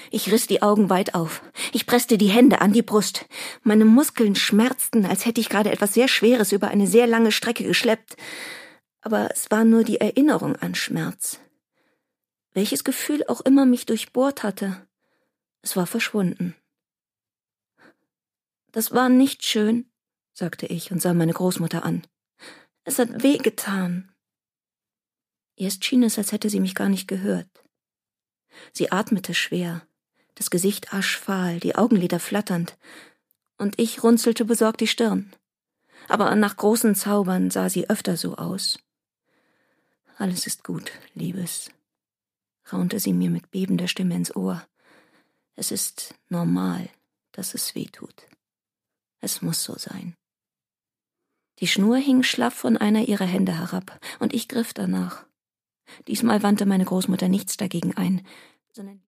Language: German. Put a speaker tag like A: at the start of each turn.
A: Ich riss die Augen weit auf. Ich presste die Hände an die Brust. Meine Muskeln schmerzten, als hätte ich gerade etwas sehr Schweres über eine sehr lange Strecke geschleppt. Aber es war nur die Erinnerung an Schmerz. Welches Gefühl auch immer mich durchbohrt hatte, es war verschwunden. »Das war nicht schön«, sagte ich und sah meine Großmutter an. »Es hat wehgetan.« Erst schien es, als hätte sie mich gar nicht gehört. Sie atmete schwer, das Gesicht aschfahl, die Augenlider flatternd, und ich runzelte besorgt die Stirn. Aber nach großen Zaubern sah sie öfter so aus. »Alles ist gut, Liebes«, raunte sie mir mit bebender Stimme ins Ohr. »Es ist normal, dass es weh tut. Es muss so sein.« Die Schnur hing schlaff von einer ihrer Hände herab, und ich griff danach. Diesmal wandte meine Großmutter nichts dagegen ein, sondern